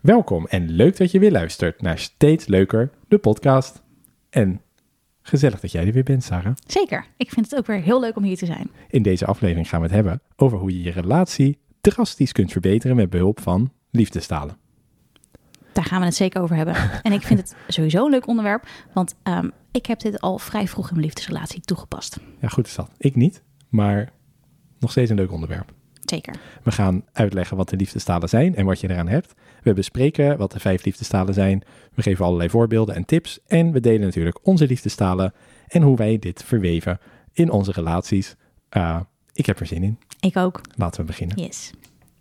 Welkom en leuk dat je weer luistert naar Steeds Leuker, de podcast. En gezellig dat jij er weer bent, Sarah. Zeker, ik vind het ook weer heel leuk om hier te zijn. In deze aflevering gaan we het hebben over hoe je je relatie drastisch kunt verbeteren met behulp van liefdestalen. Daar gaan we het zeker over hebben. En ik vind het sowieso een leuk onderwerp, want ik heb dit al vrij vroeg in mijn liefdesrelatie toegepast. Ja, goed is dat. Ik niet, maar nog steeds een leuk onderwerp. Zeker. We gaan uitleggen wat de liefdestalen zijn en wat je eraan hebt. We bespreken wat de 5 liefdestalen zijn. We geven allerlei voorbeelden en tips. En we delen natuurlijk onze liefdestalen en hoe wij dit verweven in onze relaties. Ik heb er zin in. Ik ook. Laten we beginnen. Yes.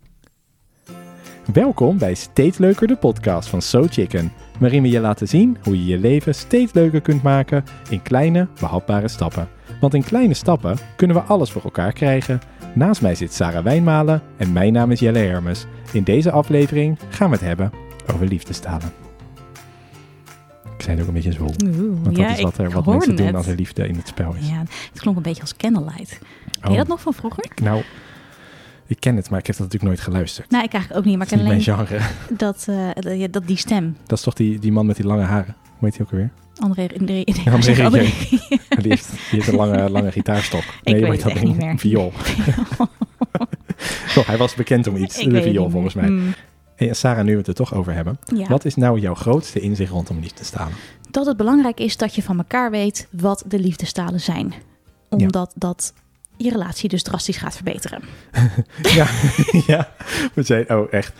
Welkom bij Steeds Leuker, de podcast van So Chicken. Waarin we je laten zien hoe je je leven steeds leuker kunt maken in kleine, behapbare stappen. Want in kleine stappen kunnen we alles voor elkaar krijgen. Naast mij zit Sarah Wijnmalen en mijn naam is Jelle Hermes. In deze aflevering gaan we het hebben over liefdestalen. Ik zei het ook een beetje zwol. Want dat is wat mensen doen als er liefde in het spel is. Ja, het klonk een beetje als Candlelight. Ken je dat nog van vroeger? Ik ken het, maar ik heb dat natuurlijk nooit geluisterd. Nee, ik eigenlijk ook niet. Maar ik ken alleen mijn genre. Dat die stem. Dat is toch die man met die lange haren? Hoe heet hij ook alweer? André. Die heeft een lange gitaarstok. Nee, weet dat niet meer. Een viool. Toch, hij was bekend om iets. De viool volgens mij. En Sarah, nu we het er toch over hebben. Ja. Wat is nou jouw grootste inzicht rondom liefdestalen? Dat het belangrijk is dat je van elkaar weet wat de liefdestalen zijn. Omdat dat je relatie dus drastisch gaat verbeteren. ja. We zijn, oh echt.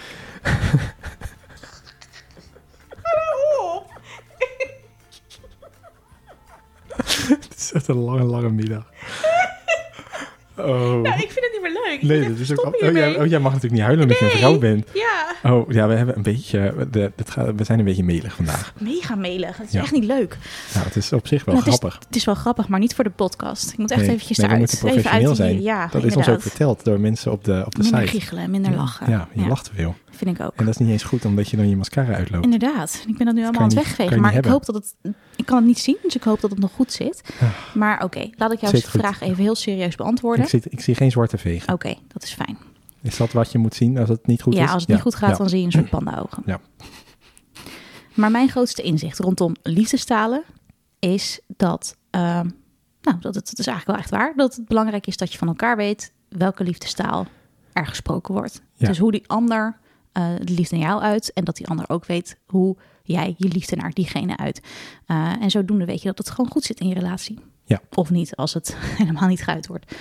Het is echt een lange middag. Oh. Ja, ik vind het niet meer leuk. Nee, dat is ook. Jij mag natuurlijk niet huilen omdat je een vrouw bent. Ja. Oh ja, we hebben een beetje. We zijn een beetje melig vandaag. Mega melig. Het is echt niet leuk. Nou, het is op zich wel grappig. Het is wel grappig, maar niet voor de podcast. Ik moet echt eventjes eruit. We moeten professioneel zijn. Ja, dat is ons ook verteld door mensen op de site. Minder giechelen, minder lachen. Ja, je lacht te veel. Vind ik ook. En dat is niet eens goed, omdat je dan je mascara uitloopt. Inderdaad. Ik ben dat nu allemaal aan het wegvegen. Maar ik hoop dat het... Ik kan het niet zien, dus ik hoop dat het nog goed zit. Maar oké, laat ik jouw vraag even heel serieus beantwoorden. Ik zie geen zwarte vegen. Oké, dat is fijn. Is dat wat je moet zien als het niet goed is? Ja, als het niet goed gaat, dan zie je een soort panda-ogen. Ja. Maar mijn grootste inzicht rondom liefdestalen is dat... dat het is eigenlijk wel echt waar. Dat het belangrijk is dat je van elkaar weet welke liefdestaal er gesproken wordt. Ja. Dus hoe die ander de liefde naar jou uit. En dat die ander ook weet hoe jij je liefde naar diegene uit. En zodoende weet je dat het gewoon goed zit in je relatie. Ja. Of niet, als het helemaal niet geuit wordt.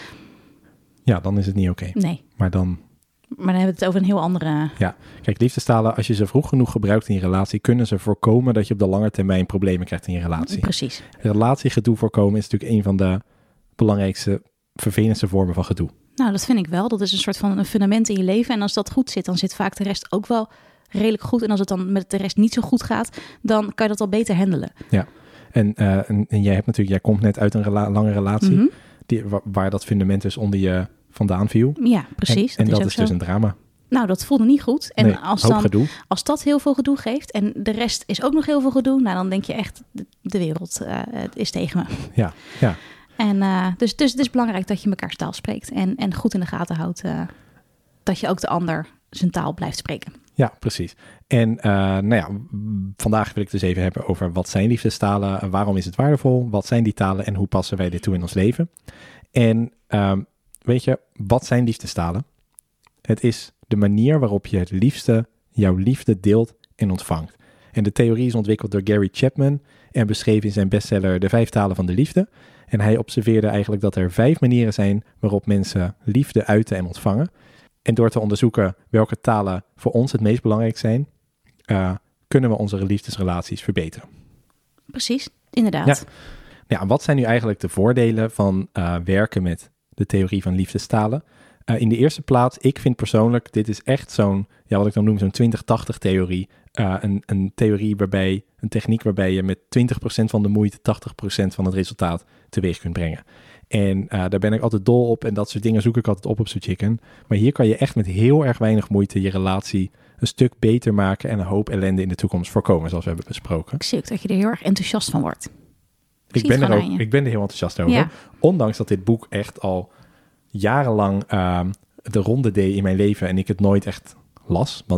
Ja, dan is het niet oké. Nee. Maar dan hebben we het over een heel andere... Ja, kijk, liefdestalen, als je ze vroeg genoeg gebruikt in je relatie, kunnen ze voorkomen dat je op de lange termijn problemen krijgt in je relatie. Precies. Relatiegedoe voorkomen is natuurlijk een van de belangrijkste, vervelendste vormen van gedoe. Nou, dat vind ik wel. Dat is een soort van een fundament in je leven. En als dat goed zit, dan zit vaak de rest ook wel redelijk goed. En als het dan met de rest niet zo goed gaat, dan kan je dat al beter handelen. Ja, en jij komt net uit een lange relatie, waar dat fundament dus onder je vandaan viel. Ja, precies. En dat is dus een drama. Nou, dat voelde niet goed. En nee, als dat heel veel gedoe geeft en de rest is ook nog heel veel gedoe, nou dan denk je echt, de wereld is tegen me. Ja. En dus het is belangrijk dat je elkaars taal spreekt en goed in de gaten houdt dat je ook de ander zijn taal blijft spreken. Ja, precies. En vandaag wil ik dus even hebben over wat zijn liefdestalen, waarom is het waardevol, wat zijn die talen en hoe passen wij dit toe in ons leven. En weet je, wat zijn liefdestalen? Het is de manier waarop je het liefste jouw liefde deelt en ontvangt. En de theorie is ontwikkeld door Gary Chapman en beschreven in zijn bestseller De 5 talen van de liefde. En hij observeerde eigenlijk dat er 5 manieren zijn waarop mensen liefde uiten en ontvangen. En door te onderzoeken welke talen voor ons het meest belangrijk zijn, kunnen we onze liefdesrelaties verbeteren. Precies, inderdaad. Ja, wat zijn nu eigenlijk de voordelen van werken met de theorie van liefdestalen? In de eerste plaats, ik vind persoonlijk, dit is echt zo'n, wat ik dan noem, zo'n 20-80 theorie. Een theorie een techniek waarbij je met 20% van de moeite 80% van het resultaat teweeg kunt brengen. En daar ben ik altijd dol op en dat soort dingen zoek ik altijd op So Chicken. Maar hier kan je echt met heel erg weinig moeite je relatie een stuk beter maken en een hoop ellende in de toekomst voorkomen, zoals we hebben besproken. Ik zie ook dat je er heel erg enthousiast van wordt. Ik ben er heel enthousiast over. Ja. Ondanks dat dit boek echt al jarenlang de ronde deed in mijn leven en ik het nooit echt las. Want ik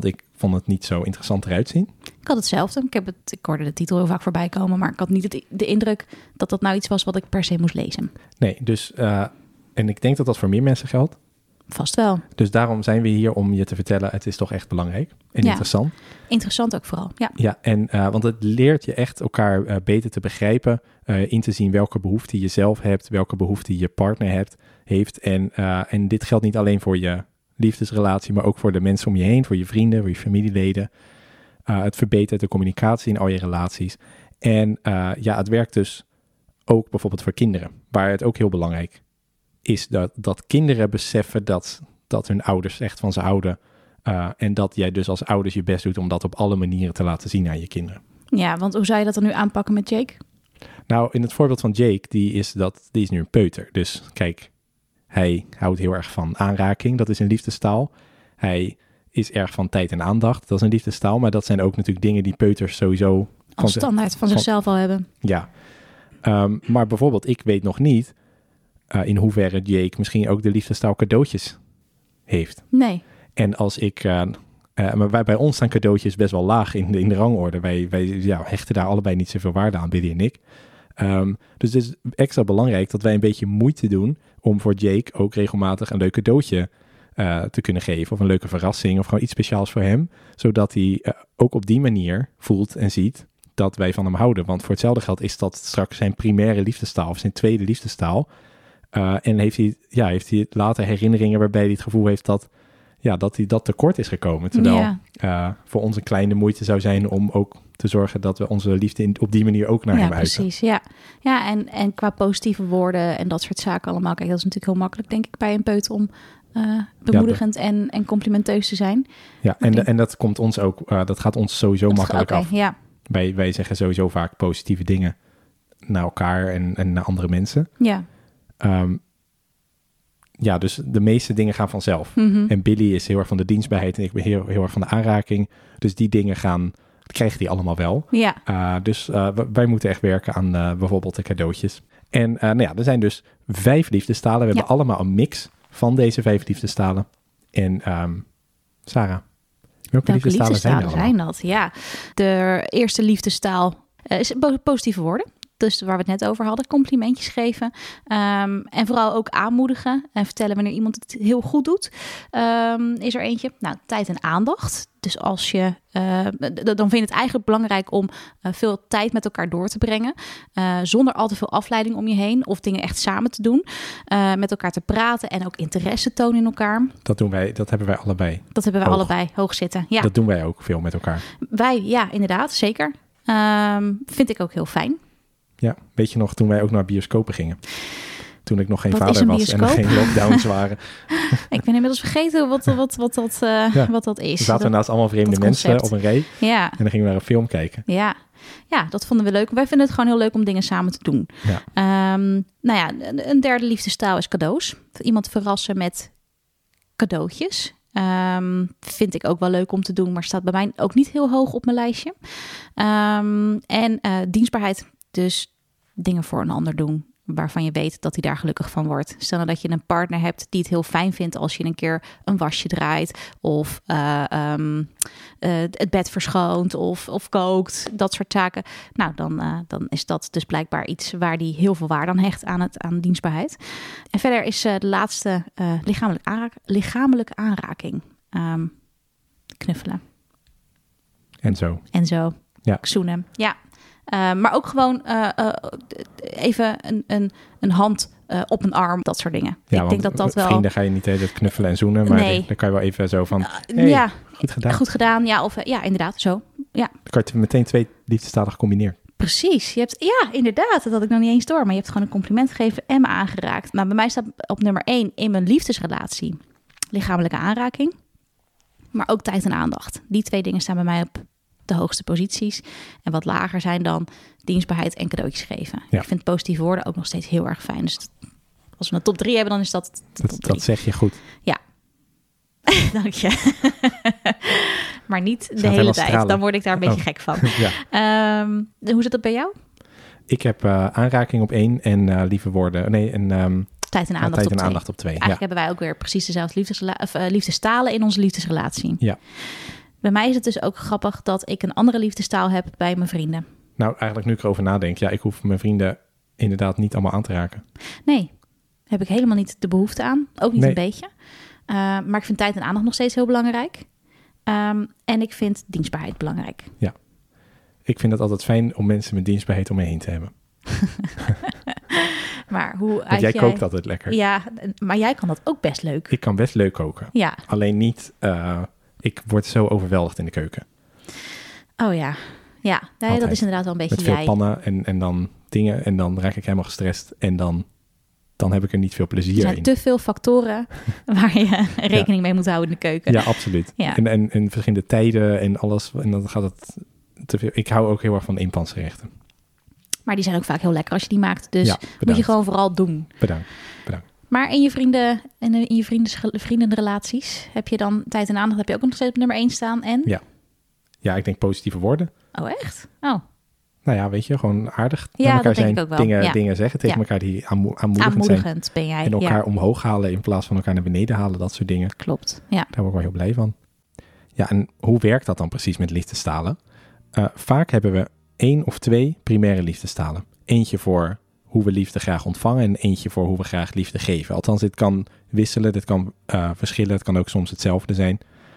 vond het niet zo interessant eruit zien. Ik had hetzelfde. Ik hoorde de titel heel vaak voorbij komen, maar ik had niet de indruk dat dat nou iets was wat ik per se moest lezen. Nee, dus en ik denk dat dat voor meer mensen geldt. Vast wel. Dus daarom zijn we hier om je te vertellen, het is toch echt belangrijk en interessant. Interessant ook vooral, ja. Ja, en want het leert je echt elkaar beter te begrijpen, in te zien welke behoeften je zelf hebt, welke behoeften je partner heeft. En dit geldt niet alleen voor je liefdesrelatie, maar ook voor de mensen om je heen, voor je vrienden, voor je familieleden. Het verbetert de communicatie in al je relaties. En het werkt dus ook bijvoorbeeld voor kinderen, waar het ook heel belangrijk is dat kinderen beseffen dat hun ouders echt van ze houden. En dat jij dus als ouders je best doet om dat op alle manieren te laten zien aan je kinderen. Ja, want hoe zou je dat dan nu aanpakken met Jake? Nou, in het voorbeeld van Jake, die is nu een peuter. Dus kijk, hij houdt heel erg van aanraking. Dat is een liefdestaal. Hij is erg van tijd en aandacht. Dat is een liefdestaal. Maar dat zijn ook natuurlijk dingen die peuters sowieso als standaard van zichzelf al hebben. Ja. Maar bijvoorbeeld, ik weet nog niet in hoeverre Jake misschien ook de liefdestaal cadeautjes heeft. Nee. En als ik... maar bij ons staan cadeautjes best wel laag in de rangorde. Wij hechten daar allebei niet zoveel waarde aan, Billy en ik. Dus het is extra belangrijk dat wij een beetje moeite doen om voor Jake ook regelmatig een leuk cadeautje te kunnen geven. Of een leuke verrassing of gewoon iets speciaals voor hem. Zodat hij ook op die manier voelt en ziet dat wij van hem houden. Want voor hetzelfde geld is dat straks zijn primaire liefdestaal of zijn tweede liefdestaal. En heeft hij later herinneringen waarbij hij het gevoel heeft dat hij dat tekort is gekomen. Terwijl voor ons een kleine moeite zou zijn om ook te zorgen dat we onze liefde op die manier ook naar hem uiten. Precies, ja. Ja, en qua positieve woorden en dat soort zaken allemaal. Kijk, dat is natuurlijk heel makkelijk, denk ik, bij een peuter om bemoedigend en complimenteus te zijn. Ja, en dat komt ons ook, dat gaat ons sowieso makkelijk af. Ja. Wij zeggen sowieso vaak positieve dingen naar elkaar en naar andere mensen. Ja. Dus de meeste dingen gaan vanzelf. Mm-hmm. En Billy is heel erg van de dienstbaarheid en ik ben heel erg van de aanraking. Dus die dingen krijgen die allemaal wel. Ja. Dus wij moeten echt werken aan bijvoorbeeld de cadeautjes. En er zijn dus 5 liefdestalen. We hebben allemaal een mix van deze 5 liefdestalen. En Sarah, welke liefdestalen zijn dat? Ja, de eerste liefdestaal is positieve woorden. Dus waar we het net over hadden, complimentjes geven. En vooral ook aanmoedigen en vertellen wanneer iemand het heel goed doet. Is er eentje. Nou, tijd en aandacht. Dus als je, dan vind ik het eigenlijk belangrijk om veel tijd met elkaar door te brengen. Zonder al te veel afleiding om je heen. Of dingen echt samen te doen. Met elkaar te praten en ook interesse tonen in elkaar. Dat hebben wij allebei. Dat hebben wij allebei hoog zitten. Ja. Dat doen wij ook veel met elkaar. Wij, ja, inderdaad, zeker. Vind ik ook heel fijn. Ja, weet je nog, toen wij ook naar bioscopen gingen. Toen ik nog geen vader was en er geen lockdowns waren. Ik ben inmiddels vergeten wat dat is. We zaten naast allemaal vreemde mensen op een rij. Ja. En dan gingen we naar een film kijken. Ja, dat vonden we leuk. Wij vinden het gewoon heel leuk om dingen samen te doen. Ja. Een derde liefdestaal is cadeaus. Iemand verrassen met cadeautjes. Vind ik ook wel leuk om te doen, maar staat bij mij ook niet heel hoog op mijn lijstje. En dienstbaarheid. Dus dingen voor een ander doen waarvan je weet dat hij daar gelukkig van wordt. Stel nou dat je een partner hebt die het heel fijn vindt als je een keer een wasje draait of het bed verschoont of kookt, dat soort zaken. Nou, dan is dat dus blijkbaar iets waar die heel veel waarde aan hecht aan dienstbaarheid. En verder is de laatste lichamelijke aanraking. Knuffelen. En zo. Ja. Zoenen. Ja. Maar ook gewoon even een hand op een arm, dat soort dingen. Ja, ik denk dat wel... Vrienden ga je niet hele knuffelen en zoenen, maar dan kan je wel even zo van... goed gedaan. Goed gedaan, ja. Of inderdaad, zo. Ja. Dan kan je meteen 2 liefdestalen gecombineerd. Precies. Inderdaad. Dat had ik nog niet eens door. Maar je hebt gewoon een compliment gegeven en me aangeraakt. Nou, bij mij staat op nummer 1 in mijn liefdesrelatie lichamelijke aanraking. Maar ook tijd en aandacht. Die 2 dingen staan bij mij op de hoogste posities. En wat lager zijn dan dienstbaarheid en cadeautjes geven. Ja. Ik vind positieve woorden ook nog steeds heel erg fijn. Dus als we een top 3 hebben, dan is dat de top 3. Dat zeg je goed. Ja. Dank je. Maar niet de hele tijd. Stralen. Dan word ik daar een beetje gek van. Ja. Hoe zit dat bij jou? Ik heb aanraking op 1 en lieve woorden. Tijd en aandacht op 2. Eigenlijk hebben wij ook weer precies dezelfde liefdestalen in onze liefdesrelatie. Ja. bij mij is het dus ook grappig dat ik een andere liefdestaal heb bij mijn vrienden. Nou, eigenlijk nu ik erover nadenk, ik hoef mijn vrienden inderdaad niet allemaal aan te raken. Nee, heb ik helemaal niet de behoefte aan. Ook niet een beetje. Maar ik vind tijd en aandacht nog steeds heel belangrijk. En ik vind dienstbaarheid belangrijk. Ja, ik vind het altijd fijn om mensen met dienstbaarheid om me heen te hebben. Maar hoe Want jij kookt altijd lekker. Ja, maar jij kan dat ook best leuk. Ik kan best leuk koken. Ja. Alleen niet, ik word zo overweldigd in de keuken. Oh ja. Ja, nee, dat is inderdaad wel een beetje met veel jij. pannen en dan dingen en dan raak ik helemaal gestrest en dan heb ik er niet veel plezier in. Er zijn te veel factoren waar je rekening mee moet houden in de keuken. Ja, absoluut. Ja. En verschillende tijden en alles. En dan gaat het te veel. Ik hou ook heel erg van eenpansgerechten. Maar die zijn ook vaak heel lekker als je die maakt. Dus moet je gewoon vooral doen. Bedankt. Maar in je vriendenrelaties heb je dan tijd en aandacht, heb je ook nog steeds op nummer 1 staan en? Ja, ik denk positieve woorden. Oh, echt? Oh. Nou ja, weet je, gewoon aardig tegen elkaar zijn. Dingen zeggen tegen elkaar die aanmoedigend ben jij. En elkaar omhoog halen in plaats van elkaar naar beneden halen. Dat soort dingen. Klopt, ja. Daar word ik wel heel blij van. Ja, en hoe werkt dat dan precies met liefdestalen? Vaak hebben we 1 of 2 primaire liefdestalen. Eentje voor hoe we liefde graag ontvangen en eentje voor hoe we graag liefde geven. Althans, dit kan wisselen, dit kan verschillen. Het kan ook soms hetzelfde zijn.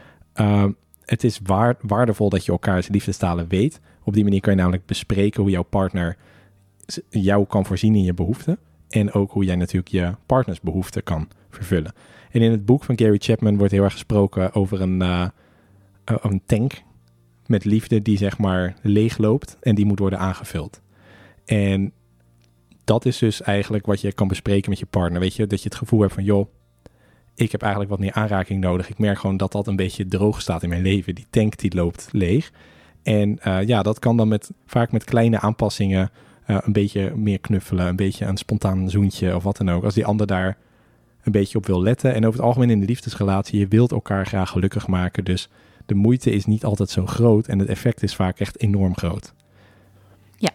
Het is waardevol dat je elkaars liefdestalen weet. Op die manier kan je namelijk bespreken hoe jouw partner jou kan voorzien in je behoeften. En ook hoe jij natuurlijk je partners behoeften kan vervullen. En in het boek van Gary Chapman wordt heel erg gesproken over een tank met liefde die zeg maar leeg loopt en die moet worden aangevuld. En dat is dus eigenlijk wat je kan bespreken met je partner. Weet je, dat je het gevoel hebt van joh, ik heb eigenlijk wat meer aanraking nodig. Ik merk gewoon dat een beetje droog staat in mijn leven. Die tank die loopt leeg. En dat kan dan vaak met kleine aanpassingen een beetje meer knuffelen. Een beetje een spontaan zoentje of wat dan ook. Als die ander daar een beetje op wil letten. En over het algemeen in de liefdesrelatie, je wilt elkaar graag gelukkig maken. Dus de moeite is niet altijd zo groot. En het effect is vaak echt enorm groot. Ja.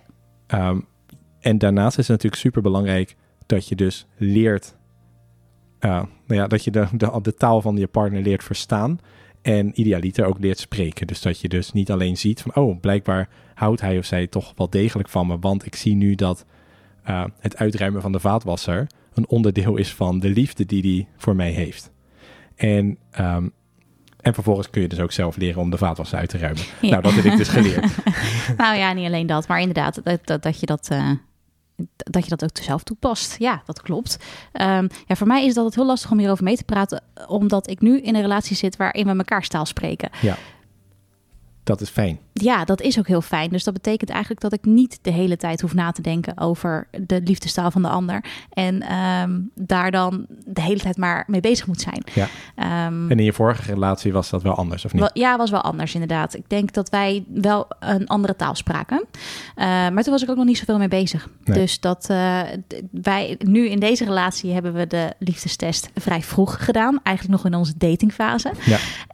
En daarnaast is het natuurlijk super belangrijk dat je dus leert. Dat je de taal van je partner leert verstaan. En idealiter ook leert spreken. Dus dat je dus niet alleen ziet van oh, blijkbaar houdt hij of zij toch wel degelijk van me. Want ik zie nu dat het uitruimen van de vaatwasser een onderdeel is van de liefde die hij voor mij heeft. En vervolgens kun je dus ook zelf leren om de vaatwasser uit te ruimen. Ja. Nou, dat heb ik dus geleerd. Nou ja, niet alleen dat, maar inderdaad dat je dat ook zelf toepast. Ja, dat klopt. Voor mij is het heel lastig om hierover mee te praten, omdat ik nu in een relatie zit waarin we elkaar taal spreken. Ja, dat is fijn. Ja, dat is ook heel fijn. Dus dat betekent eigenlijk dat ik niet de hele tijd hoef na te denken over de liefdestaal van de ander. En daar dan de hele tijd maar mee bezig moet zijn. Ja. En in je vorige relatie was dat wel anders, of niet? Ja, was wel anders inderdaad. Ik denk dat wij wel een andere taal spraken. Maar toen was ik ook nog niet zoveel mee bezig. Nee. Dus dat wij nu in deze relatie hebben we de liefdestest vrij vroeg gedaan. Eigenlijk nog in onze datingfase. Ja.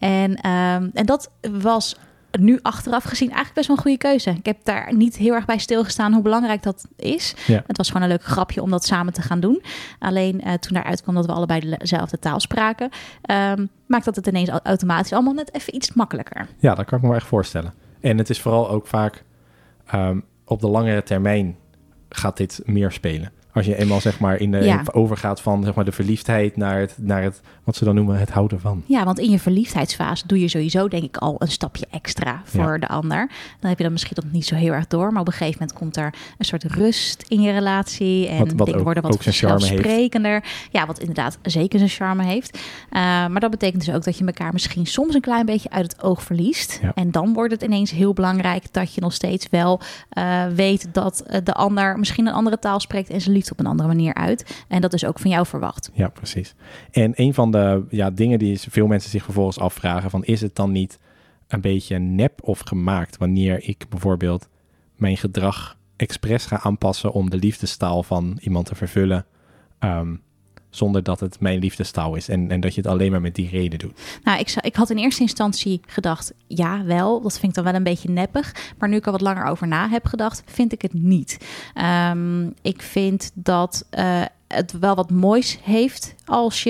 En dat was nu achteraf gezien eigenlijk best wel een goede keuze. Ik heb daar niet heel erg bij stilgestaan hoe belangrijk dat is. Ja. Het was gewoon een leuk grapje om dat samen te gaan doen. Alleen toen daaruit kwam dat we allebei dezelfde taal spraken, maakt dat het ineens automatisch allemaal net even iets makkelijker. Ja, dat kan ik me wel echt voorstellen. En het is vooral ook vaak op de langere termijn gaat dit meer spelen. Als je eenmaal zeg maar overgaat van zeg maar de verliefdheid naar het wat ze dan noemen het houden van. Ja, want in je verliefdheidsfase doe je sowieso denk ik al een stapje extra voor de ander. Dan heb je dat misschien nog niet zo heel erg door, maar op een gegeven moment komt er een soort rust in je relatie en dingen worden wat zelfsprekender. Ja, wat inderdaad zeker zijn charme heeft. Maar dat betekent dus ook dat je elkaar misschien soms een klein beetje uit het oog verliest. Ja. En dan wordt het ineens heel belangrijk dat je nog steeds wel weet dat de ander misschien een andere taal spreekt en zijn liefde op een andere manier uit. En dat is ook van jou verwacht. Ja, precies. En een van de dingen die veel mensen zich vervolgens afvragen van is het dan niet een beetje nep of gemaakt wanneer ik bijvoorbeeld mijn gedrag expres ga aanpassen om de liefdestaal van iemand te vervullen zonder dat het mijn liefdestaal is en dat je het alleen maar met die reden doet. Nou, ik had in eerste instantie gedacht, ja wel, dat vind ik dan wel een beetje neppig. Maar nu ik er wat langer over na heb gedacht, vind ik het niet. Ik vind dat het wel wat moois heeft als je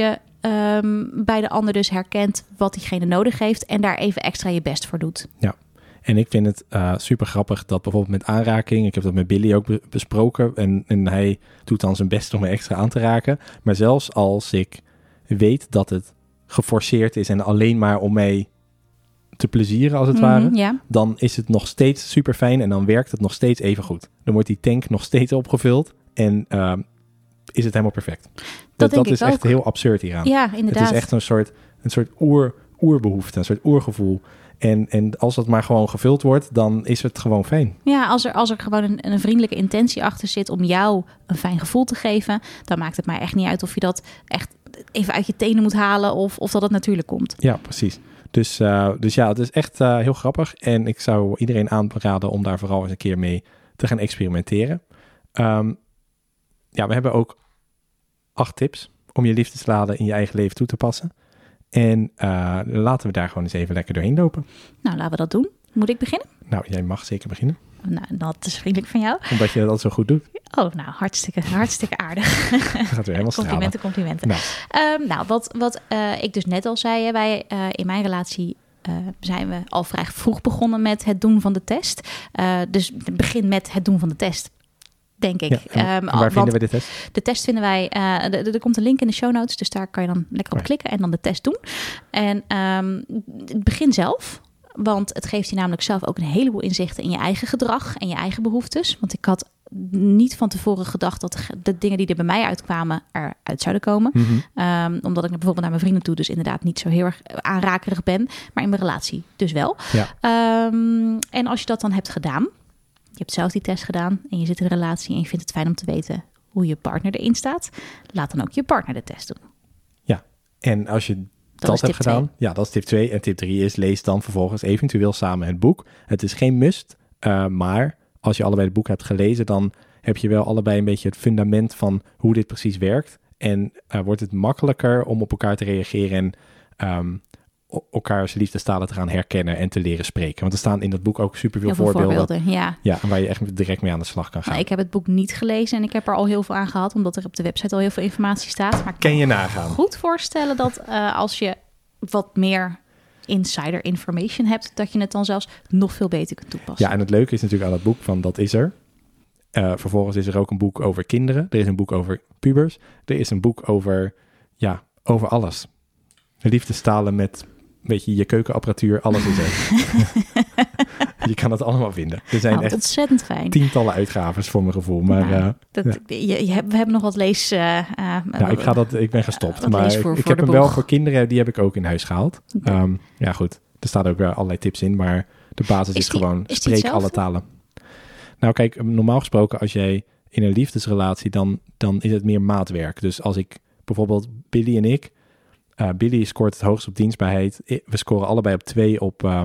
bij de ander dus herkent wat diegene nodig heeft en daar even extra je best voor doet. Ja, en ik vind het super grappig dat bijvoorbeeld met aanraking, ik heb dat met Billy ook besproken en hij doet dan zijn best om me extra aan te raken. Maar zelfs als ik weet dat het geforceerd is en alleen maar om mij te plezieren als het ware, Ja. dan is het nog steeds super fijn en dan werkt het nog steeds even goed. Dan wordt die tank nog steeds opgevuld en is het helemaal perfect. Dat is echt heel absurd hieraan. Ja, inderdaad. Het is echt een soort oerbehoefte, een soort oergevoel. En als dat maar gewoon gevuld wordt, dan is het gewoon fijn. Ja, als er gewoon een vriendelijke intentie achter zit om jou een fijn gevoel te geven, dan maakt het mij echt niet uit of je dat echt even uit je tenen moet halen of dat het natuurlijk komt. Ja, precies. Dus ja, het is echt heel grappig. En ik zou iedereen aanraden om daar vooral eens een keer mee te gaan experimenteren. Ja, we hebben ook 8 tips om je liefdesladen in je eigen leven toe te passen. En laten we daar gewoon eens even lekker doorheen lopen. Nou, laten we dat doen. Moet ik beginnen? Nou, jij mag zeker beginnen. Nou, dat is vriendelijk van jou. Omdat je dat zo goed doet. Oh, nou, hartstikke aardig. Dat gaat weer helemaal stralen. Complimenten. Nou, wat ik dus net al zei, wij in mijn relatie zijn we al vrij vroeg begonnen met het doen van de test. Dus begin met het doen van de test, denk ik. Ja, waar vinden we de test? De test vinden wij, er komt een link in de show notes, dus daar kan je dan lekker op klikken en dan de test doen. En het begin zelf. Want het geeft je namelijk zelf ook een heleboel inzichten in je eigen gedrag en je eigen behoeftes. Want ik had niet van tevoren gedacht dat de dingen die er bij mij uitkwamen eruit zouden komen. Mm-hmm. Omdat ik bijvoorbeeld naar mijn vrienden toe dus inderdaad niet zo heel erg aanrakerig ben. Maar in mijn relatie dus wel. Ja. En als je dat dan hebt gedaan, je hebt zelf die test gedaan en je zit in een relatie en je vindt het fijn om te weten hoe je partner erin staat. Laat dan ook je partner de test doen. Ja, en als je dat hebt gedaan. Ja, dat is tip 2. En tip 3 is, lees dan vervolgens eventueel samen het boek. Het is geen must, maar als je allebei het boek hebt gelezen, dan heb je wel allebei een beetje het fundament van hoe dit precies werkt. En wordt het makkelijker om op elkaar te reageren en elkaars liefdestalen te gaan herkennen en te leren spreken. Want er staan in dat boek ook superveel voorbeelden. Ja, waar je echt direct mee aan de slag kan gaan. Nou, ik heb het boek niet gelezen en ik heb er al heel veel aan gehad, omdat er op de website al heel veel informatie staat. Maar ik kan je nagaan. Goed voorstellen dat als je wat meer insider information hebt, dat je het dan zelfs nog veel beter kunt toepassen. Ja, en het leuke is natuurlijk aan dat boek van dat is er. Vervolgens is er ook een boek over kinderen. Er is een boek over pubers. Er is een boek over alles. Liefdestalen met je keukenapparatuur, alles is er. Je kan het allemaal vinden. Er zijn echt ontzettend fijn. Tientallen uitgaves voor mijn gevoel. Maar we hebben nog wat lees. Ik ben gestopt. Maar ik heb hem wel voor kinderen, die heb ik ook in huis gehaald. Okay. Ja, goed. Er staan ook allerlei tips in, maar de basis is gewoon spreek alle talen. Nou, kijk, normaal gesproken, als jij in een liefdesrelatie, dan is het meer maatwerk. Dus als ik bijvoorbeeld Billy en ik, Billy scoort het hoogst op dienstbaarheid. We scoren allebei op 2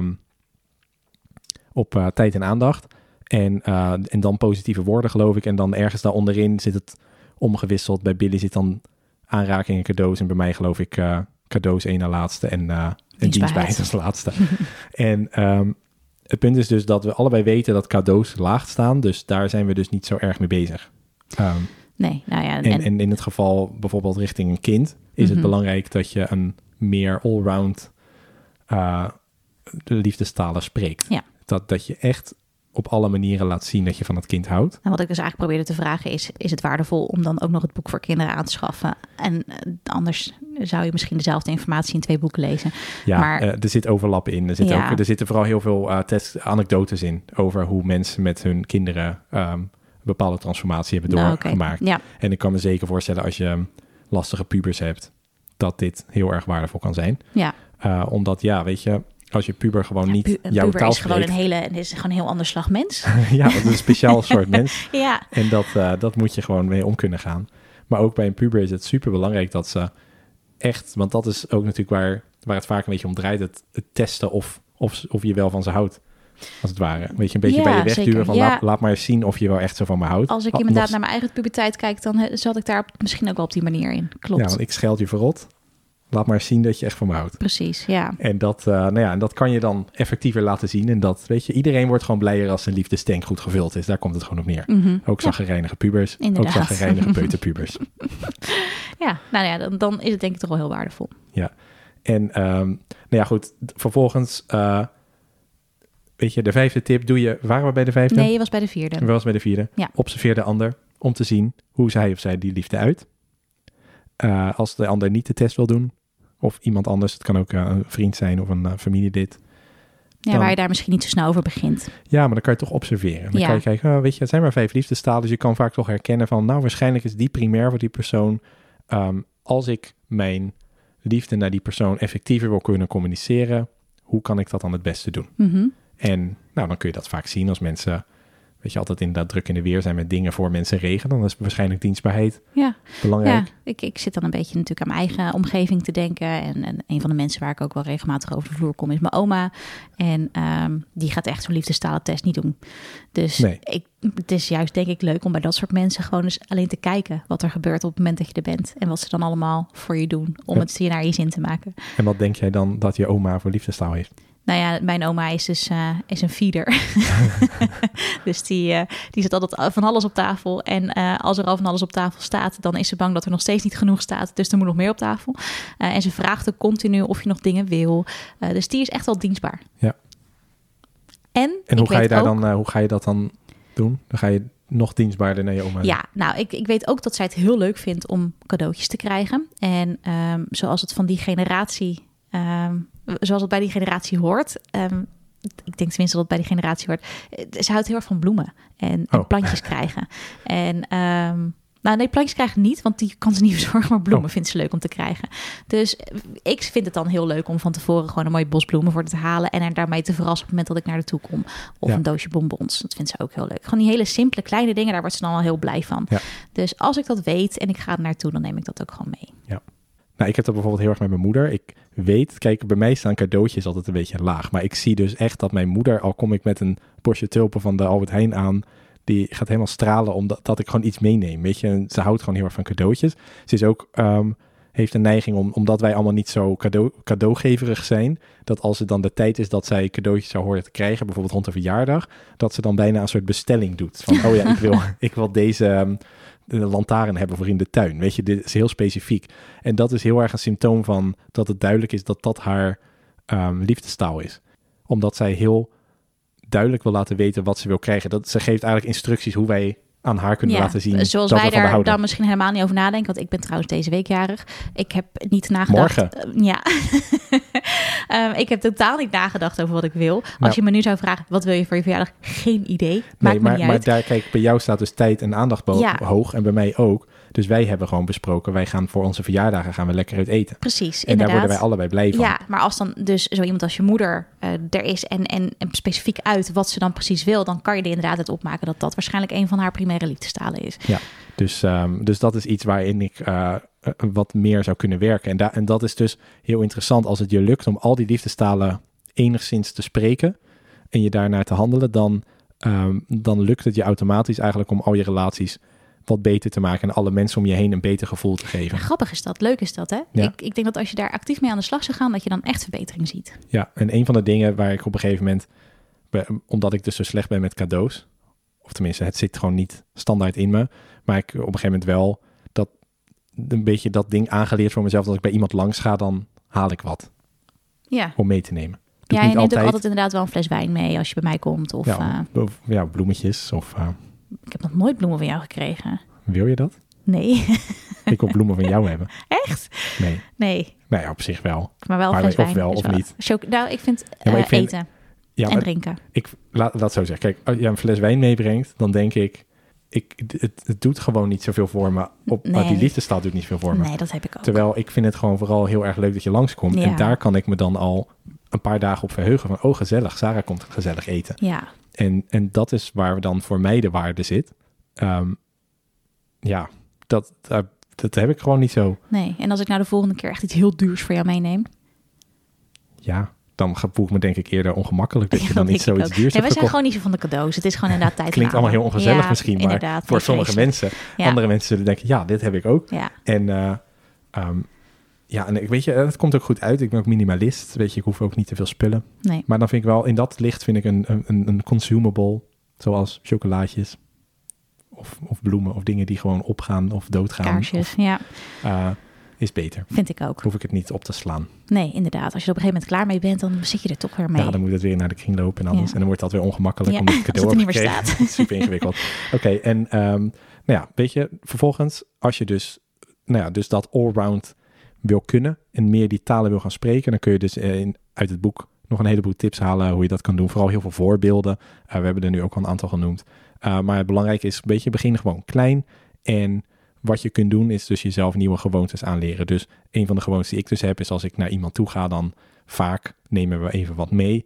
op tijd en aandacht. En dan positieve woorden, geloof ik. En dan ergens daaronderin zit het omgewisseld. Bij Billy zit dan aanraking en cadeaus. En bij mij geloof ik cadeaus één na laatste en dienstbaarheid als laatste. En het punt is dus dat we allebei weten dat cadeaus laag staan. Dus daar zijn we dus niet zo erg mee bezig. Nee, nou ja. En in het geval bijvoorbeeld richting een kind is het belangrijk dat je een meer allround liefdestalen spreekt. Ja. Dat je echt op alle manieren laat zien dat je van het kind houdt. En wat ik dus eigenlijk probeerde te vragen is het waardevol om dan ook nog het boek voor kinderen aan te schaffen? En anders zou je misschien dezelfde informatie in 2 boeken lezen. Ja, maar er zit overlap in. Er zitten vooral heel veel anekdotes in over hoe mensen met hun kinderen bepaalde transformatie hebben doorgemaakt. Ja. En ik kan me zeker voorstellen als je lastige pubers hebt, dat dit heel erg waardevol kan zijn. Ja. Omdat, weet je, als je puber gewoon niet jouw taal spreekt. Het is gewoon een heel ander slag mens. Ja, dat is een speciaal soort mens. Ja. En dat moet je gewoon mee om kunnen gaan. Maar ook bij een puber is het super belangrijk dat ze echt, want dat is ook natuurlijk waar het vaak een beetje om draait, het testen of je wel van ze houdt. Als het ware. Weet je, een beetje bij je wegduwen van laat maar eens zien of je wel echt zo van me houdt. Als ik inderdaad naar mijn eigen puberteit kijk, dan zat ik daar misschien ook wel op die manier in. Klopt. Ja, want ik scheld je verrot. Laat maar zien dat je echt van me houdt. Precies, ja. En dat, en dat kan je dan effectiever laten zien. En dat, weet je, iedereen wordt gewoon blijer als zijn liefdestank goed gevuld is. Daar komt het gewoon op neer. Mm-hmm. Ook zaggerijnige pubers. Inderdaad. Ook zaggerijnige peuterpubers. Ja, nou ja, dan is het denk ik toch wel heel waardevol. Ja. En goed, vervolgens, weet je, de 5e tip doe je... Waren we bij de 5e? Nee, je was bij de 4e. We was bij de 4e. Ja. Observeer de ander om te zien hoe hij of zij die liefde uit. Als de ander niet de test wil doen, of iemand anders, het kan ook een vriend zijn of een familielid. Ja, waar je daar misschien niet zo snel over begint. Ja, maar dan kan je toch observeren. Dan kan je kijken, weet je, het zijn maar 5 liefdestalen, dus je kan vaak toch herkennen van, nou, waarschijnlijk is die primair voor die persoon. Als ik mijn liefde naar die persoon effectiever wil kunnen communiceren, hoe kan ik dat dan het beste doen? Mm-hmm. En dan kun je dat vaak zien als mensen, weet je, altijd inderdaad druk in de weer zijn met dingen voor mensen regelen. Dan is waarschijnlijk dienstbaarheid belangrijk. Ja, ik zit dan een beetje natuurlijk aan mijn eigen omgeving te denken. En een van de mensen waar ik ook wel regelmatig over de vloer kom is mijn oma. En die gaat echt zo'n liefdestalentest niet doen. Dus het is juist denk ik leuk om bij dat soort mensen gewoon eens alleen te kijken wat er gebeurt op het moment dat je er bent. En wat ze dan allemaal voor je doen om het je naar je zin te maken. En wat denk jij dan dat je oma voor liefdestaal heeft? Nou ja, mijn oma is dus is een feeder. Dus die zet altijd van alles op tafel. En als er al van alles op tafel staat, dan is ze bang dat er nog steeds niet genoeg staat. Dus er moet nog meer op tafel. En ze vraagt ook continu of je nog dingen wil. Dus die is echt wel dienstbaar. Ja. En hoe ga je daar dan? Hoe ga je dat dan doen? Dan ga je nog dienstbaarder naar je oma. Ja, nou, ik weet ook dat zij het heel leuk vindt om cadeautjes te krijgen. En zoals het van die generatie... zoals het bij die generatie hoort. Ik denk tenminste dat het bij die generatie hoort. Ze houdt heel erg van bloemen en plantjes krijgen. En plantjes krijgen niet, want die kan ze niet verzorgen. Maar bloemen vindt ze leuk om te krijgen. Dus ik vind het dan heel leuk om van tevoren gewoon een mooie bos bloemen voor te halen. En er daarmee te verrassen op het moment dat ik naar de toe kom. Of een doosje bonbons. Dat vindt ze ook heel leuk. Gewoon die hele simpele kleine dingen, daar wordt ze dan al heel blij van. Ja. Dus als ik dat weet en ik ga er naartoe, dan neem ik dat ook gewoon mee. Ja. Nou, ik heb dat bijvoorbeeld heel erg met mijn moeder. Ik weet, kijk, bij mij staan cadeautjes altijd een beetje laag. Maar ik zie dus echt dat mijn moeder, al kom ik met een bosje tulpen van de Albert Heijn aan, die gaat helemaal stralen omdat ik gewoon iets meeneem. Weet je, ze houdt gewoon heel erg van cadeautjes. Ze is ook, heeft een neiging omdat wij allemaal niet zo cadeaugeverig zijn, dat als het dan de tijd is dat zij cadeautjes zou horen te krijgen, bijvoorbeeld rond een verjaardag, dat ze dan bijna een soort bestelling doet. Van, ik wil deze... de lantaarn hebben voor in de tuin. Weet je, dit is heel specifiek. En dat is heel erg een symptoom van dat het duidelijk is dat haar liefdestaal is. Omdat zij heel duidelijk wil laten weten wat ze wil krijgen. Ze geeft eigenlijk instructies hoe wij aan haar kunnen laten zien. Zoals dat wij we daar dan misschien helemaal niet over nadenken. Want ik ben trouwens deze week jarig. Ik heb niet nagedacht. Morgen? Ja. Ik heb totaal niet nagedacht over wat ik wil. Als je me nu zou vragen, wat wil je voor je verjaardag? Geen idee. Maakt me niet uit. Maar daar, kijk, bij jou staat dus tijd en aandacht hoog. En bij mij ook. Dus wij hebben gewoon besproken, wij gaan voor onze verjaardagen gaan we lekker uit eten. Precies, en daar worden wij allebei blij van. Ja, maar als dan dus zo iemand als je moeder er is en specifiek uit wat ze dan precies wil, dan kan je er inderdaad uit opmaken dat dat waarschijnlijk een van haar primaire liefdestalen is. Ja, dus dat is iets waarin ik wat meer zou kunnen werken. En dat is dus heel interessant als het je lukt om al die liefdestalen enigszins te spreken en je daarnaar te handelen, dan lukt het je automatisch eigenlijk om al je relaties wat beter te maken en alle mensen om je heen een beter gevoel te geven. Ja, grappig is dat, leuk is dat, hè? Ja. Ik denk dat als je daar actief mee aan de slag zou gaan, dat je dan echt verbetering ziet. Ja, en een van de dingen waar ik op een gegeven moment, omdat ik dus zo slecht ben met cadeaus, of tenminste, het zit gewoon niet standaard in me, maar ik op een gegeven moment wel een beetje dat ding aangeleerd voor mezelf, dat ik bij iemand langs ga, dan haal ik wat. Ja. Om mee te nemen. Ja, je neemt ook altijd inderdaad wel een fles wijn mee als je bij mij komt. Of bloemetjes. Of, ik heb nog nooit bloemen van jou gekregen. Wil je dat? Nee. Ik wil bloemen van jou hebben. Echt? Nee. Nou ja, op zich wel. Maar wel een fles wijn. Of wel, of niet. Ik vind eten en drinken. Laat zo zeggen. Kijk, als je een fles wijn meebrengt, dan denk ik, het doet gewoon niet zoveel voor me. Maar die liefdestaal doet niet veel voor me. Nee, dat heb ik ook. Terwijl ik vind het gewoon vooral heel erg leuk dat je langskomt. Ja. En daar kan ik me dan al een paar dagen op verheugen. Van, gezellig. Sarah komt gezellig eten. Ja. En dat is waar we dan voor mij de waarde zit. Dat heb ik gewoon niet zo. Nee, en als ik nou de volgende keer echt iets heel duurs voor jou meeneem? Ja, dan voel ik me denk ik eerder ongemakkelijk dat je dan niet zoiets duurs hebt. Wij zijn gewoon niet zo van de cadeaus. Het is gewoon inderdaad tijd. Klinkt allemaal heel ongezellig misschien, maar voor sommige mensen. Ja. Andere mensen zullen denken, ja, dit heb ik ook. Ja. En Ja, en weet je, het komt ook goed uit. Ik ben ook minimalist. Weet je, ik hoef ook niet te veel spullen. Nee. Maar dan vind ik wel, in dat licht vind ik een consumable, zoals chocolaatjes of bloemen of dingen die gewoon opgaan of doodgaan. Kaarsjes, Is beter. Vind ik ook. Hoef ik het niet op te slaan. Nee, inderdaad. Als je er op een gegeven moment klaar mee bent, dan zit je er toch weer mee. Ja, dan moet het weer naar de kringloop en alles. Ja. En dan wordt dat weer ongemakkelijk omdat het cadeau als het er niet meer gekregen. staat. Super ingewikkeld. Oké, en weet je, vervolgens, als je dus dat allround wil kunnen en meer die talen wil gaan spreken, dan kun je dus uit het boek nog een heleboel tips halen hoe je dat kan doen. Vooral heel veel voorbeelden. We hebben er nu ook al een aantal genoemd. Maar het belangrijke is, begin gewoon klein. En wat je kunt doen is dus jezelf nieuwe gewoontes aanleren. Dus een van de gewoontes die ik dus heb is als ik naar iemand toe ga, dan vaak nemen we even wat mee.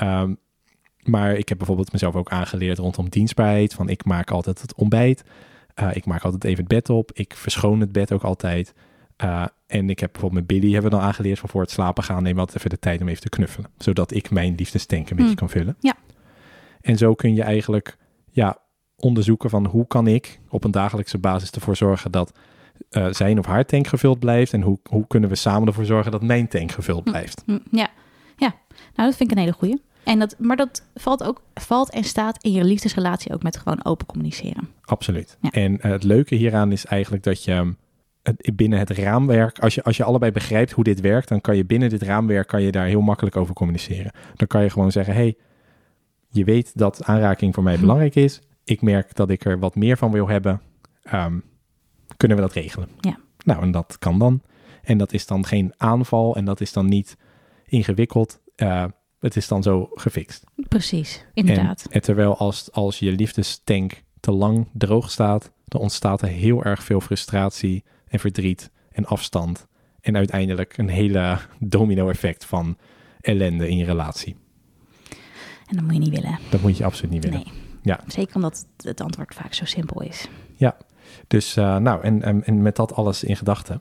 Maar ik heb bijvoorbeeld mezelf ook aangeleerd rondom dienstbaarheid. Van ik maak altijd het ontbijt. Ik maak altijd even het bed op. Ik verschoon het bed ook altijd. En ik heb bijvoorbeeld met Billy hebben we dan aangeleerd van voor het slapen gaan nemen we altijd even de tijd om even te knuffelen. Zodat ik mijn liefdestank een beetje kan vullen. Ja. En zo kun je eigenlijk onderzoeken van hoe kan ik op een dagelijkse basis ervoor zorgen dat zijn of haar tank gevuld blijft. En hoe kunnen we samen ervoor zorgen dat mijn tank gevuld blijft. Ja. Nou dat vind ik een hele goeie. Maar dat valt en staat in je liefdesrelatie ook met gewoon open communiceren. Absoluut. Ja. En het leuke hieraan is eigenlijk dat je binnen het raamwerk, als je allebei begrijpt hoe dit werkt, dan kan je binnen dit raamwerk daar heel makkelijk over communiceren. Dan kan je gewoon zeggen, hey, je weet dat aanraking voor mij belangrijk is. Ik merk dat ik er wat meer van wil hebben. Kunnen we dat regelen? Ja. Nou, en dat kan dan. En dat is dan geen aanval en dat is dan niet ingewikkeld. Het is dan zo gefixt. Precies, inderdaad. En terwijl als je liefdestank te lang droog staat, dan ontstaat er heel erg veel frustratie en verdriet en afstand. En uiteindelijk een hele domino-effect van ellende in je relatie. En dat moet je niet willen. Dat moet je absoluut niet willen. Nee. Ja. Zeker omdat het antwoord vaak zo simpel is. Ja, dus en met dat alles in gedachten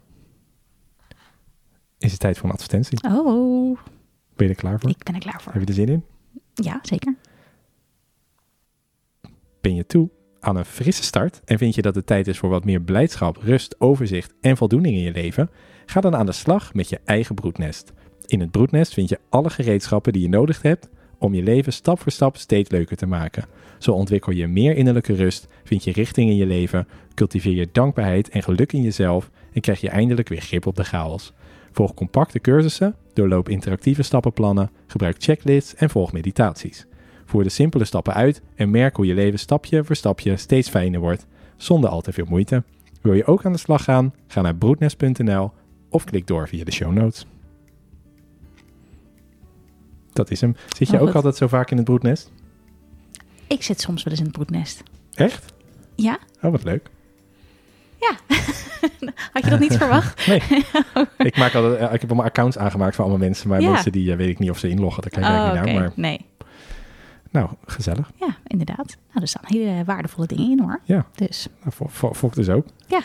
is het tijd voor een advertentie. Oh. Ben je er klaar voor? Ik ben er klaar voor. Heb je er zin in? Ja, zeker. Ben je toe aan een frisse start en vind je dat het tijd is voor wat meer blijdschap, rust, overzicht en voldoening in je leven? Ga dan aan de slag met je eigen broednest. In het broednest vind je alle gereedschappen die je nodig hebt om je leven stap voor stap steeds leuker te maken. Zo ontwikkel je meer innerlijke rust, vind je richting in je leven, cultiveer je dankbaarheid en geluk in jezelf en krijg je eindelijk weer grip op de chaos. Volg compacte cursussen, doorloop interactieve stappenplannen, gebruik checklists en volg meditaties. Voer de simpele stappen uit en merk hoe je leven stapje voor stapje steeds fijner wordt, zonder al te veel moeite. Wil je ook aan de slag gaan? Ga naar broednest.nl of klik door via de show notes. Dat is hem. Zit je ook altijd zo vaak in het broednest? Ik zit soms wel eens in het broednest. Echt? Ja. Oh, wat leuk. Ja. Had je dat niet verwacht? Nee. Ik heb allemaal accounts aangemaakt voor allemaal mensen, maar mensen die weet ik niet of ze inloggen. Daar kijk ik eigenlijk niet naar. Maar... Nee. Nou, gezellig. Ja, inderdaad. Nou, er staan hele waardevolle dingen in hoor. Ja. Dus. Nou, Fok dus ook. Ja.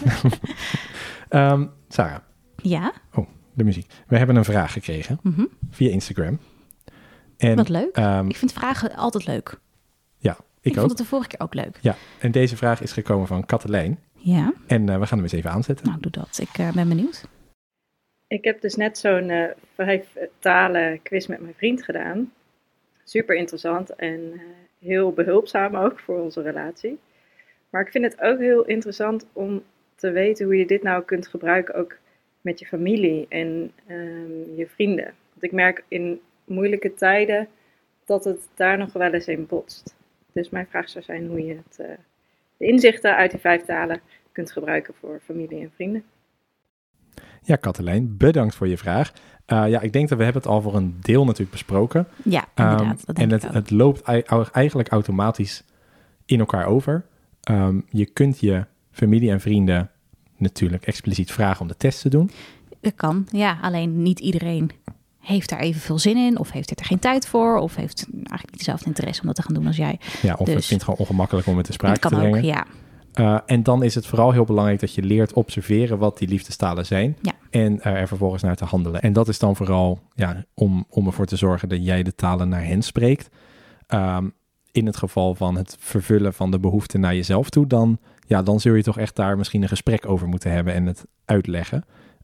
Sarah. Ja? Oh, de muziek. We hebben een vraag gekregen via Instagram. En, wat leuk. Ik vind vragen altijd leuk. Ja, ik ook. vond het de vorige keer ook leuk. Ja, en deze vraag is gekomen van Katelijn. Ja. En we gaan hem eens even aanzetten. Nou, doe dat. Ik ben benieuwd. Ik heb dus net zo'n 5 talen quiz met mijn vriend gedaan. Super interessant en heel behulpzaam ook voor onze relatie. Maar ik vind het ook heel interessant om te weten hoe je dit nou kunt gebruiken ook met je familie en je vrienden. Want ik merk in moeilijke tijden dat het daar nog wel eens in botst. Dus mijn vraag zou zijn hoe je de inzichten uit die 5 talen kunt gebruiken voor familie en vrienden. Ja, Katelijn, bedankt voor je vraag. Ik denk dat we hebben het al voor een deel natuurlijk besproken. Ja, inderdaad. En het loopt eigenlijk automatisch in elkaar over. Je kunt je familie en vrienden natuurlijk expliciet vragen om de test te doen. Dat kan, ja. Alleen niet iedereen heeft daar evenveel zin in, of heeft er geen tijd voor, of heeft eigenlijk niet dezelfde interesse om dat te gaan doen als jij. Ja, of het vindt het gewoon ongemakkelijk om het te sprake te brengen. Dat kan ook, ja. En dan is het vooral heel belangrijk dat je leert observeren wat die liefdestalen zijn. Ja. En er vervolgens naar te handelen. En dat is dan vooral om ervoor te zorgen dat jij de talen naar hen spreekt. In het geval van het vervullen van de behoefte naar jezelf toe, dan zul je toch echt daar misschien een gesprek over moeten hebben en het uitleggen.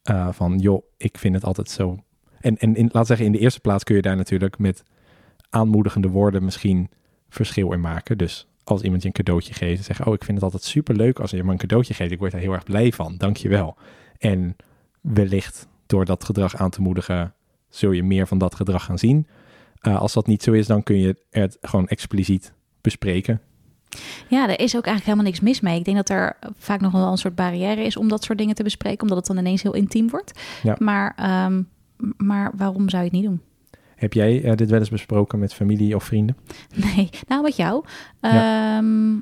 Van, joh, ik vind het altijd zo. En laat zeggen, in de eerste plaats kun je daar natuurlijk met aanmoedigende woorden misschien verschil in maken. Dus als iemand je een cadeautje geeft en zegt, ik vind het altijd superleuk als je me een cadeautje geeft. Ik word daar heel erg blij van. Dank je wel. En wellicht door dat gedrag aan te moedigen, zul je meer van dat gedrag gaan zien. Als dat niet zo is, dan kun je het gewoon expliciet bespreken. Ja, er is ook eigenlijk helemaal niks mis mee. Ik denk dat er vaak nog wel een soort barrière is om dat soort dingen te bespreken, omdat het dan ineens heel intiem wordt. Ja. Maar waarom zou je het niet doen? Heb jij dit wel eens besproken met familie of vrienden? Nee, nou met jou. Ja.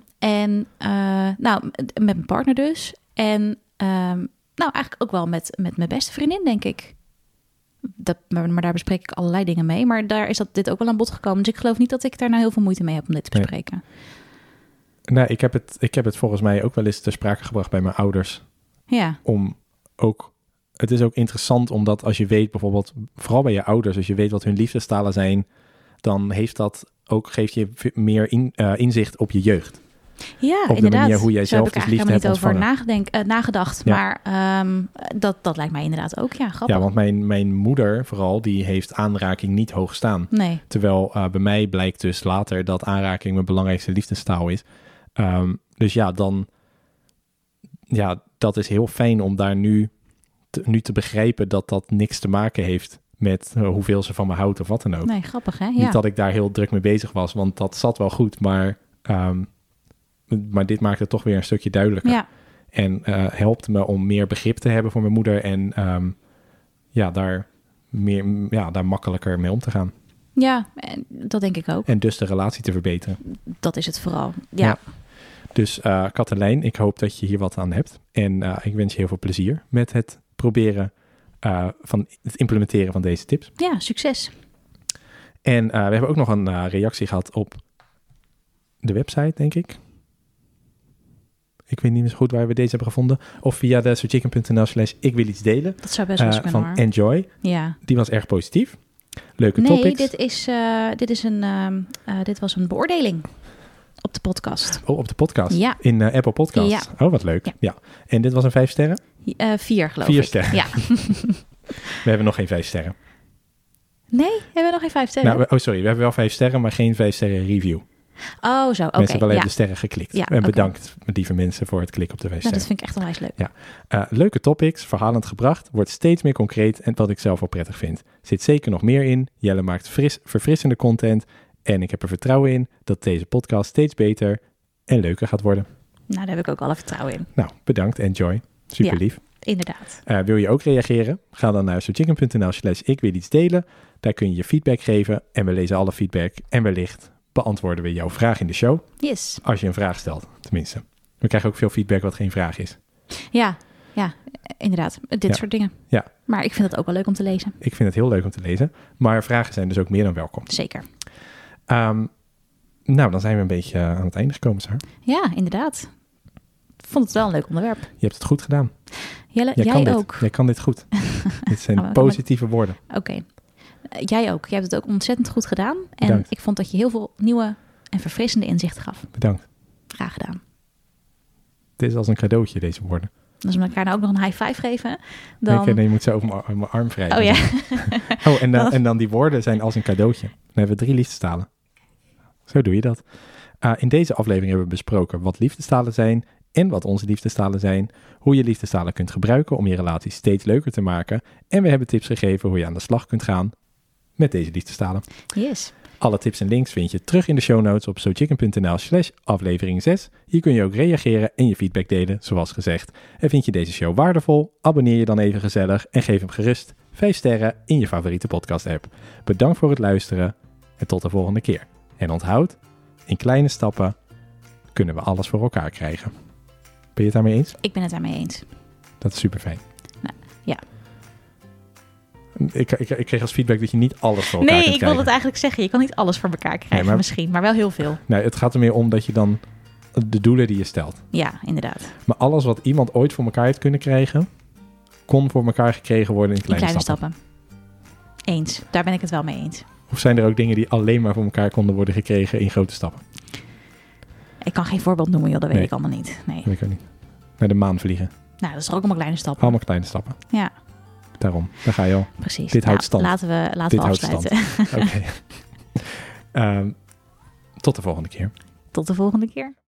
Met mijn partner dus. En eigenlijk ook wel met mijn beste vriendin, denk ik. Maar daar bespreek ik allerlei dingen mee. Maar daar is dit ook wel aan bod gekomen. Dus ik geloof niet dat ik daar nou heel veel moeite mee heb om dit te bespreken. Nou, ik heb het volgens mij ook wel eens ter sprake gebracht bij mijn ouders. Ja. Het is ook interessant omdat als je weet bijvoorbeeld, vooral bij je ouders, als je weet wat hun liefdestalen zijn, dan geeft je meer inzicht op je jeugd. Ja, op inderdaad. De manier hoe jij zelf dus liefde hebt ontvangen. Daar heb ik eigenlijk niet over nagedacht. Ja. Maar dat lijkt mij inderdaad ook, grappig. Ja, want mijn moeder vooral, die heeft aanraking niet hoog staan. Nee. Terwijl bij mij blijkt dus later dat aanraking mijn belangrijkste liefdestaal is. Dus dat is heel fijn om daar nu te begrijpen dat niks te maken heeft met hoeveel ze van me houdt of wat dan ook. Nee, grappig hè? Ja. Niet dat ik daar heel druk mee bezig was, want dat zat wel goed, maar dit maakt het toch weer een stukje duidelijker. Ja. En helpt me om meer begrip te hebben voor mijn moeder en daar makkelijker mee om te gaan. Ja, dat denk ik ook. En dus de relatie te verbeteren. Dat is het vooral, ja. Dus Katelijn, ik hoop dat je hier wat aan hebt. En ik wens je heel veel plezier met het proberen van het implementeren van deze tips. Ja, succes. En we hebben ook nog een reactie gehad op de website, denk ik. Ik weet niet meer zo goed waar we deze hebben gevonden. Of via de sochicken.nl/ik wil iets delen. Dat zou best wel kunnen, van hoor. Enjoy. Ja. Die was erg positief. Leuke topics. Dit was een beoordeling op de podcast. Oh, op de podcast? Ja. In Apple Podcasts? Ja. Oh, wat leuk. Ja. En dit was een 5 sterren? 4, geloof 4 ik. sterren. Ja. We hebben nog geen 5 sterren. Nee, hebben we nog geen 5 sterren? We hebben wel 5 sterren, maar geen 5 sterren review. Oh, zo. Oké. Mensen hebben alleen de sterren geklikt. Ja, en bedankt, lieve mensen, voor het klikken op de 5 sterren. Dat vind ik echt onwijs leuk. Ja. Leuke topics, verhalend gebracht, wordt steeds meer concreet en wat ik zelf wel prettig vind. Zit zeker nog meer in. Jelle maakt verfrissende content en ik heb er vertrouwen in dat deze podcast steeds beter en leuker gaat worden. Nou, daar heb ik ook alle vertrouwen in. Nou, bedankt. Enjoy. Super lief. Inderdaad. Wil je ook reageren? Ga dan naar sochicken.nl/ik wil iets delen. Daar kun je je feedback geven en we lezen alle feedback en wellicht beantwoorden we jouw vraag in de show. Yes. Als je een vraag stelt, tenminste. We krijgen ook veel feedback wat geen vraag is. Ja, inderdaad. Dit soort dingen. Ja. Maar ik vind het ook wel leuk om te lezen. Ik vind het heel leuk om te lezen. Maar vragen zijn dus ook meer dan welkom. Zeker. Dan zijn we een beetje aan het einde gekomen, Saar. Ja, inderdaad. Ik vond het wel een leuk onderwerp. Je hebt het goed gedaan. Jelle, jij ook. Jij kan dit goed. Dit zijn positieve woorden. Oké. Jij ook. Jij hebt het ook ontzettend goed gedaan. En Bedankt. ik vond dat je heel veel nieuwe en verfrissende inzichten gaf. Bedankt. Graag gedaan. Het is als een cadeautje, deze woorden. Als we elkaar nou ook nog een high five geven, dan... Nee, je moet zo over mijn arm wrijven. Oh ja. En dan die woorden zijn als een cadeautje. Dan hebben we 3 liefdestalen. Zo doe je dat. In deze aflevering hebben we besproken wat liefdestalen zijn en wat onze liefdestalen zijn. Hoe je liefdestalen kunt gebruiken om je relatie steeds leuker te maken. En we hebben tips gegeven hoe je aan de slag kunt gaan met deze liefdestalen. Yes. Alle tips en links vind je terug in de show notes op sochicken.nl/aflevering 6. Hier kun je ook reageren en je feedback delen, zoals gezegd. En vind je deze show waardevol? Abonneer je dan even gezellig en geef hem gerust 5 sterren in je favoriete podcast app. Bedankt voor het luisteren en tot de volgende keer. En onthoud, in kleine stappen kunnen we alles voor elkaar krijgen. Ben je het daarmee eens? Ik ben het daarmee eens. Dat is super fijn. Nou, ja. Ik kreeg als feedback dat je niet alles voor elkaar kunt krijgen. Nee, ik wilde het eigenlijk zeggen. Je kan niet alles voor elkaar krijgen misschien, maar wel heel veel. Nee, het gaat er meer om dat je dan de doelen die je stelt. Ja, inderdaad. Maar alles wat iemand ooit voor elkaar heeft kunnen krijgen, kon voor elkaar gekregen worden in kleine stappen. Eens. Daar ben ik het wel mee eens. Of zijn er ook dingen die alleen maar voor elkaar konden worden gekregen in grote stappen? Ik kan geen voorbeeld noemen, joh. Dat weet ik allemaal niet. Nee. Dat weet ik ook niet. Naar de maan vliegen. Nou, dat is ook allemaal kleine stappen. Allemaal kleine stappen. Ja. daarom. Daar ga je al. Precies. Dit houdt stand. Laten we Dit houdt afsluiten. Oké. Tot de volgende keer. Tot de volgende keer.